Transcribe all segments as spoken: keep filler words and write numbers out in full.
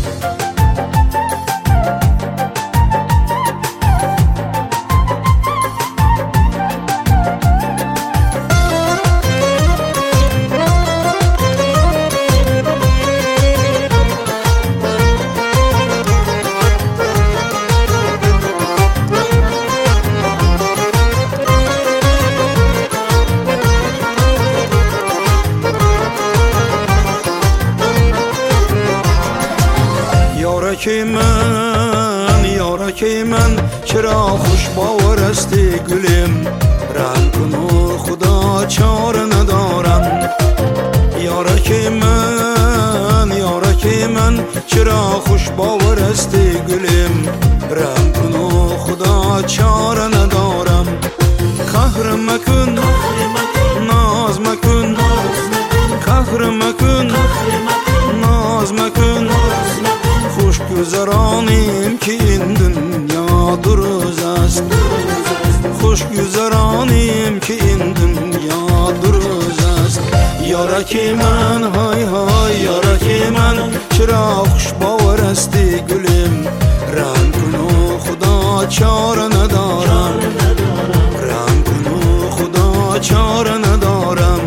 یارکی من یارکی من چرا خوش باورستی گلیم، رحم کن و خدا چاره ندارم. یارکی من یارکی من چرا خوش باورستی گلیم، رحم کن و خدا چاره ندارم. قهر مکن ناز مکن، قهر مکن ناز مکن، خوش گذرانیم که این دنیا دو روز است. خوش گذرانیم که این دنیا دو روز است. یارکی من های های یارکی من چرا خوش باورستی گلیم، رحم کن و خدا چاره ندارم. رحم کن و خدا چاره ندارم.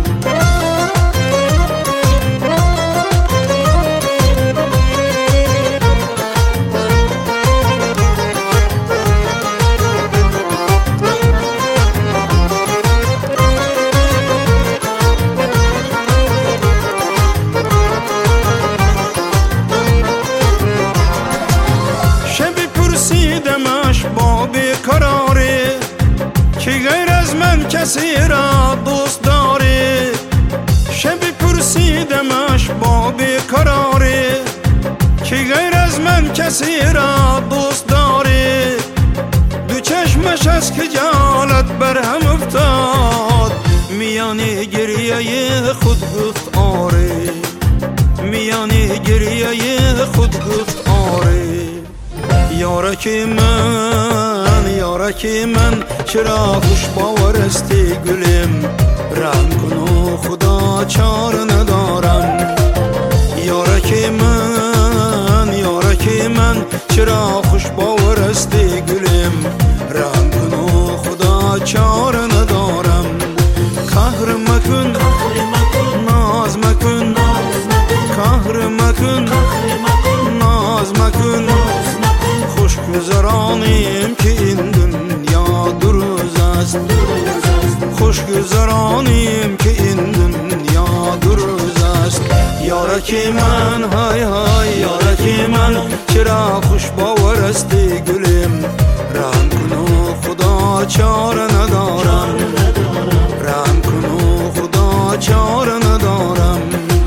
با بیقراری که غیر از من کسی را دوست داری. شبی پرسیدمش با بیقراری که غیر از من کسی را دوست داری. دو چشمش از خجالت بر هم افتاد، میانی گریه خود گفت آری. میانی گریه خود گفت آری. یارکی من یارکی من چرا خوش باورستی گلیم، رحم کن و خدا چاره ندارم. یارکی من یارکی من چرا خوش باورستی گلیم، رحم کن و خدا چاره ندارم. قهر مکن ناز مکن، قهر مکن ناز مکن، خوش گذرانیم که این دنیا دو روز است. خوش گذرانیم که این دنیا دو روز است. یارکی من های های یارکی من چرا خوش باورستی گلیم، رحم کن و خدا چاره ندارم. رحم کن و خدا چاره ندارم.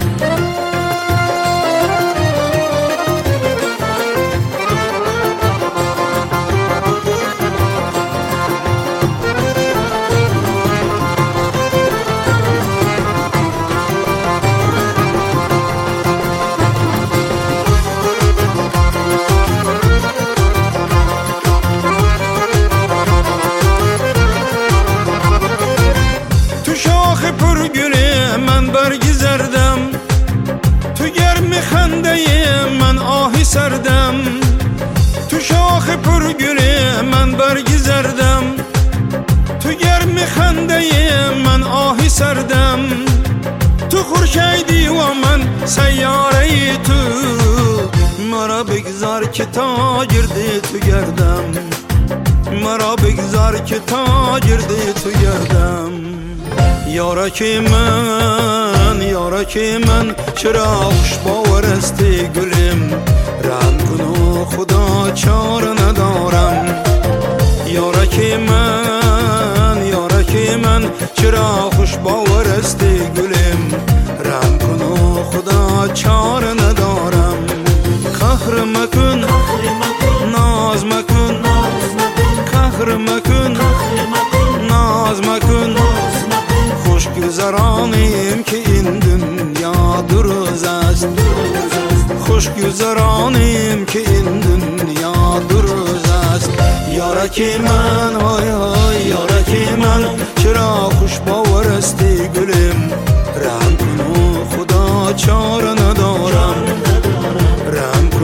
من برگی زردم، تو گرم خنده من آهی سردم. تو شاخ پرگلی من برگی زردم، تو گرم خنده من آهی سردم. تو خورشیدی و من سیاره تو، مرا بگذار که تاجر تو گردم. مرا بگذار که تاجر تو گردم. یارکی من یارکی من چرا خوش باورستی گلیم، رحم کن و خدا چاره ندارم. یارکی من یارکی من چرا خوش باورستی گلیم، رحم کن و خدا چاره ندارم. قهر مکن ناز مکن، قهر مکن ناز مکن، خوش گذرانیم که این دنیا دو روز است. خوش گذرانیم که این دنیا دو روز است. یارکی من های های یارکی من چرا خوش باورستی گلیم، رحم کن و خدا چاره ندارم. رحم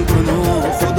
کن و